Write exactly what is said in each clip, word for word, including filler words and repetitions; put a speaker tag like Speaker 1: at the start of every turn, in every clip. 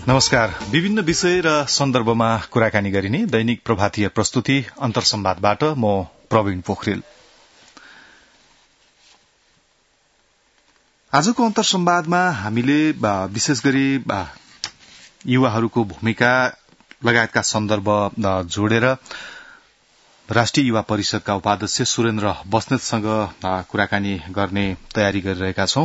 Speaker 1: नमस्कार। विभिन्न विषय र सन्दर्भमा कुराकानी गरिने दैनिक प्रभातीय प्रस्तुति अन्तरसंवादबाट म प्रवीण पोखरेल। आजको अन्तरसंवादमा हामीले विशेष गरी युवाहरूको भूमिका लगायतका सन्दर्भ जोडेर राष्ट्रिय युवा परिषदका उपाध्यक्ष सुरेन्द्र बस्नेतसँग कुराकानी गर्ने तयारी गरिरहेका छौं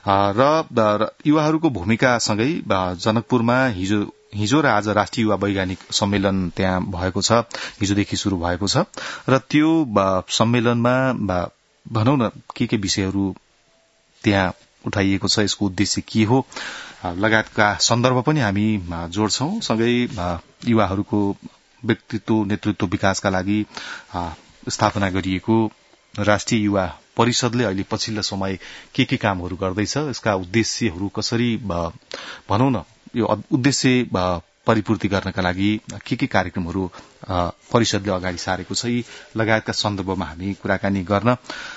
Speaker 1: र युवाहरूको भूमिकासँगै जनकपुरमा हिजो हिजो र आज राष्ट्रिय युवा वैज्ञानिक सम्मेलन त्यहाँ भएको छ, हिजोदेखि शुरू भएको छ र त्यो सम्मेलनमा भनौं न के के विषयहरू त्यहाँ उठाइएको छ, यसको उद्देश्य के हो लगायतका सन्दर्भ पनि हामी जोड्छौं। सँगै युवाहरूको व्यक्तित्व नेतृत्व विकासका लागि स्थापना गरिएको राष्ट्रिय युवा परिषदले अहिले पछिल्लो समय के के कामहरू गर्दैछ, यसका उद्देश्यहरू कसरी भनौं न यो उद्देश्य परिपूर्ति गर्नका लागि के के कार्यक्रमहरू परिषदले अगाडि सारेको छ, यी लगायतका सन्दर्भमा हामी कुराकानी गर्न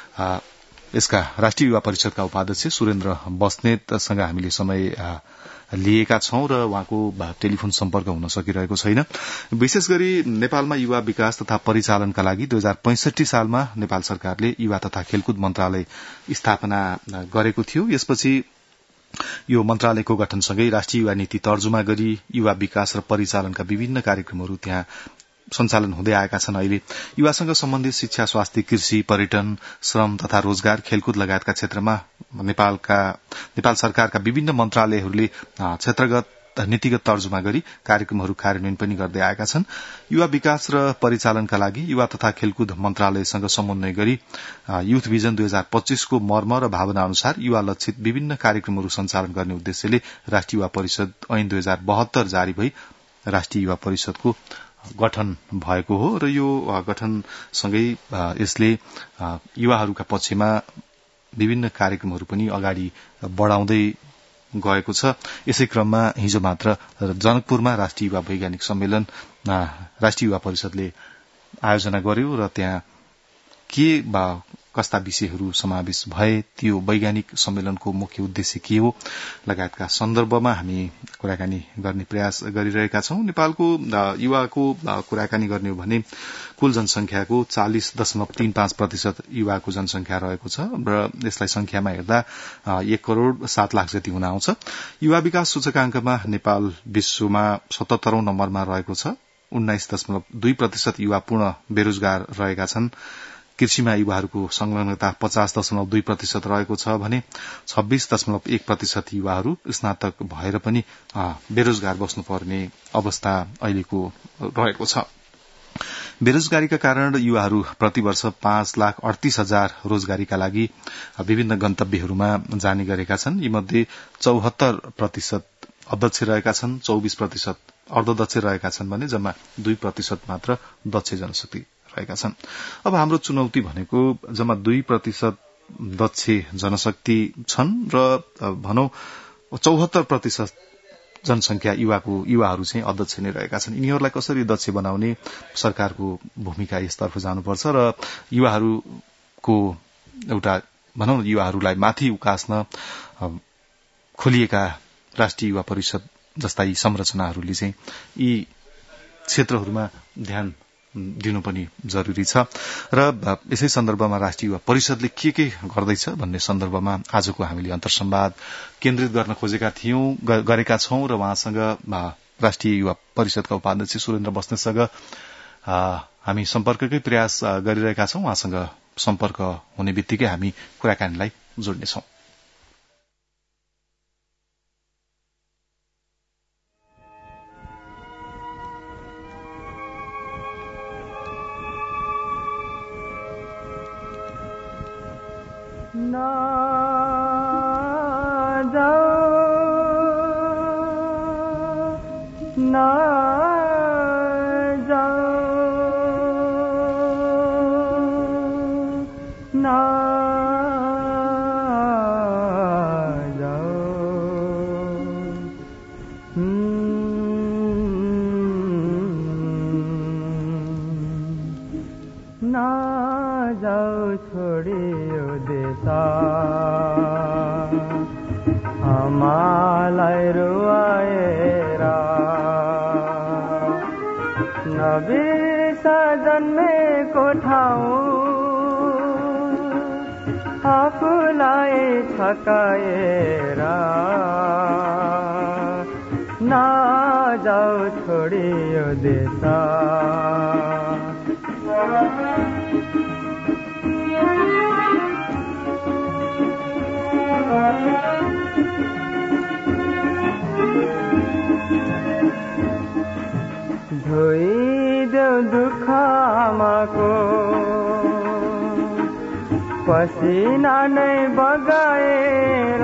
Speaker 1: यसका राष्ट्रिय युवा परिषदका उपाध्यक्ष सुरेन्द्र बस्नेतसँग हामीले समय लिएका छौं र उहाँको टेलिफोन सम्पर्क हुन सकिरहेको छैन। विशेष गरी नेपालमा युवा विकास तथा परिचालनका लागि दुई हजार पैंसठी सालमा नेपाल सरकारले युवा तथा खेलकुद मन्त्रालय स्थापना गरेको थियो। यसपछि यो मन्त्रालयको गठनसँगै राष्ट्रिय युवा नीति तर्जुमा गरी युवा विकास र परिचालनका विभिन्न कार्यक्रमहरू त्यहाँ सञ्चालन हुँदै आएका छन्। अहिले युवासँग सम्बन्धित शिक्षा, स्वास्थ्य, कृषि, पर्यटन, श्रम तथा रोजगार, खेलकुद लगायतका क्षेत्रमा नेपालका नेपाल सरकारका विभिन्न मन्त्रालयहरूले क्षेत्रगत नीतिगत तर्जुमा गरी कार्यक्रमहरू कार्यान्वयन पनि गर्दै आएका छन्। युवा विकास र परिचालनका लागि युवा तथा खेलकुद मन्त्रालयसँग समन्वय गरी युथ भिजन दुई हजार पच्चीसको मर्म र भावना अनुसार युवा लक्षित विभिन्न कार्यक्रमहरू सञ्चालन गर्ने उद्देश्यले राष्ट्रिय युवा परिषद ऐन दुई हजार बहत्तर जारी भई राष्ट्रिय युवा परिषदको गठन भएको हो र यो गठनसँगै यसले युवाहरूका पक्षमा विभिन्न कार्यक्रमहरू पनि अगाडि बढ़ाउँदै गएको छ। यसै क्रममा हिजो मात्र जनकपुरमा राष्ट्रिय युवा वैज्ञानिक सम्मेलन राष्ट्रिय युवा परिषदले आयोजना गर्यो र त्यहाँ के कस्ता विषयहरू समावेश भए, त्यो वैज्ञानिक सम्मेलनको मुख्य उद्देश्य के हो लगायतका सन्दर्भमा हामी कुराकानी गर्ने प्रयास गरिरहेका छौं। नेपालको युवाको कुराकानी गर्ने हो भने कुल जनसंख्याको चालीस दशमलव तीन पाँच प्रतिशत युवाको जनसंख्या रहेको छ र यसलाई संख्यामा हेर्दा एक करोड़ सात लाख जति हुन आउँछ। युवा विकास सूचकांकमा नेपाल विश्वमा सतहत्तरौं नम्बरमा रहेको छ। उन्नाइस दशमलव दुई प्रतिशत युवा पूर्ण बेरोजगार रहेका छन्। कृषिमा युवाहरूको संलग्नता पचास दशमलव दुई प्रतिशत रहेको छ भने छब्बीस दशमलव एक प्रतिशत युवाहरू स्नातक भएर पनि बेरोजगार बस्नुपर्ने अवस्था अहिलेको रहेको छ। बेरोजगारीका कारण युवाहरू प्रतिवर्ष पाँच लाख अडतीस हजार रोजगारीका लागि विभिन्न गन्तव्यहरूमा जाने गरेका छन्। यीमध्ये चौहत्तर प्रतिशत अध्यक्ष रहेका छन्, चौबीस प्रतिशत अर्धदक्ष रहेका छन् भने जम्मा दुई प्रतिशत मात्र दक्ष जनशक्ति रहेका छन्। अब हाम्रो चुनौती भनेको जम्मा दुई प्रतिशत दक्ष जनशक्ति छन् र भनौं चौहत्तर प्रतिशत जनसंख्या युवाको युवाहरू चाहिँ अध्यक्ष नै रहेका छन्। यिनीहरूलाई कसरी दक्ष बनाउने, सरकारको भूमिका यसतर्फ जानुपर्छ र युवाहरूको एउटा भनौं युवाहरूलाई माथि उकास्न खोलिएका राष्ट्रिय युवा परिषद जस्ता यी संरचनाहरूले चाहिँ यी क्षेत्रहरूमा ध्यान दिनु पनि जरूरी छ र यसै सन्दर्भमा राष्ट्रिय युवा परिषदले के के गर्दैछ भन्ने सन्दर्भमा आजको हामीले अन्तरसंवाद केन्द्रित गर्न खोजेका थियौं गरेका छौं र उहाँसँग राष्ट्रिय युवा परिषदका उपाध्यक्ष सुरेन्द्र बस्नेतसँग हामी सम्पर्ककै प्रयास गरिरहेका छौं। उहाँसँग सम्पर्क हुने बित्तिकै हामी कुराकानीलाई जोड्नेछौं।
Speaker 2: हमालाई रुवाएर नबिर्स जन्मेको ठाउँ आफूलाई थकाएर नजाऊ छोडी यो देश धोइदेऊ दुःख आमाको पसिना नै बगाएर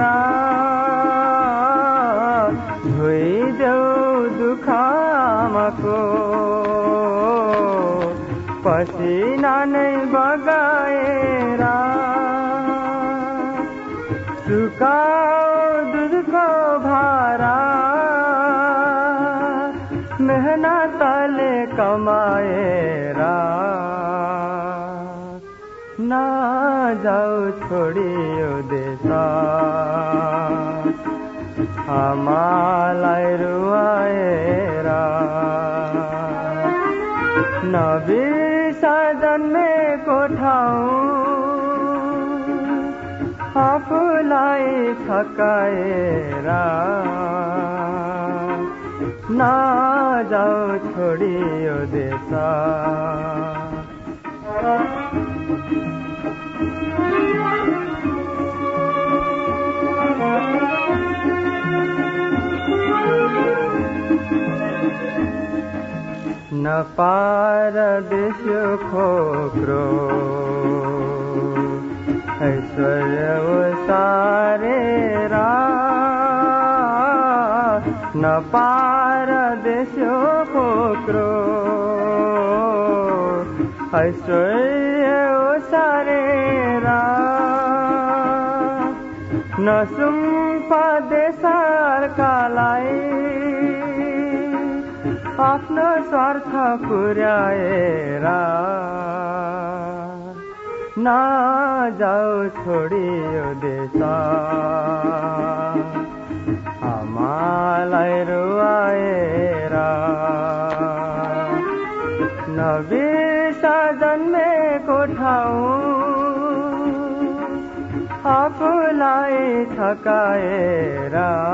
Speaker 2: धोइदेऊ दुःख आमाको पसिना नै बगाएर सुकाऊ दुधको भारा मेहनतले कमाएर नजाऊ छोडी यो देश आमालाई रुवाएर नबिर्स जन्मेको ठाउँ आफूलाई थकाएर नजाऊ छोडी यो देश नपार देश्यो खोक्रो ऐश्वर्य सारेर नपार देश्यो खोक्रो ऐश्वर्य सारेर नसुम्पा देशर्कालाई आफ्नो स्वार्थ पुर्याएर नजाऊ छोडी यो देश आमालाई रुवाएर नबिर्स जन्मेको ठाउँ आफूलाई थकाएर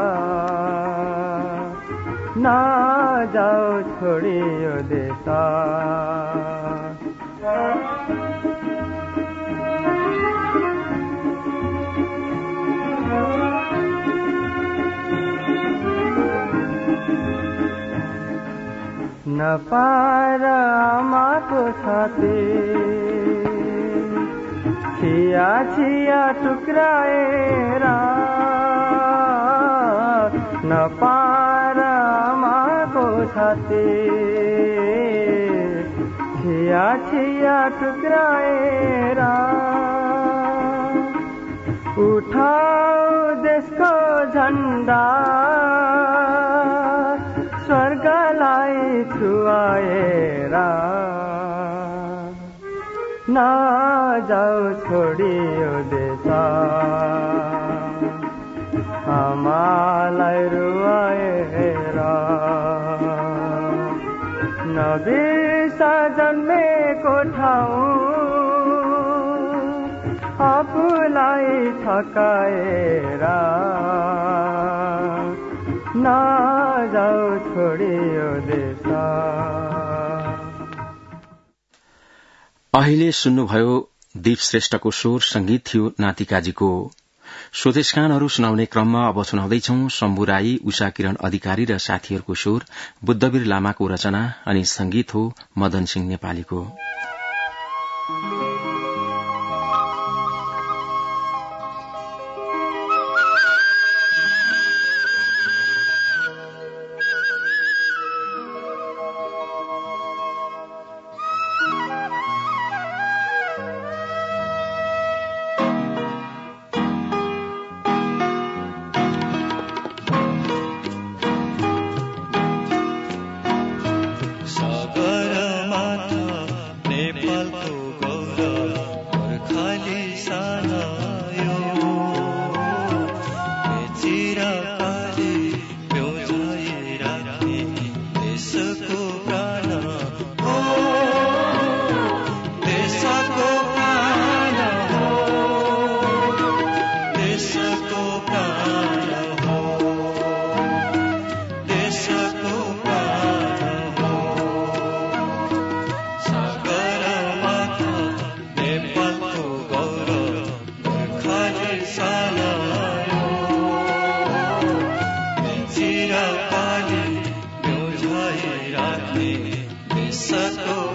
Speaker 2: नजाऊ छोडी यो देश नपार आमाको छाती छिया छिया टुक्राएर नपार आमाको छाती छिया छिया टुक्राएर उठाऊ देशको झण्डा स्वर्गलाई छुवाएर नजाऊ छोडी यो देश आमालाई रुवाएर नबिर्स जन्मेको ठाउँ आफूलाई थकाएर नजाऊ छोडी यो देश।
Speaker 3: अहिले सुन्नुभयो दीप श्रेष्ठको स्वर, संगीत थियो नातिकाजीको। स्वदेशगानहरू सुनाउने क्रममा अब सुनाउँदैछौ शम्भु राई, उषा किरण अधिकारी र साथीहरूको स्वर, बुद्धवीर लामाको रचना अनि संगीत हो मदन सिंह नेपालीको।
Speaker 4: नेपालको गौरव पानी राख्ने विश्वको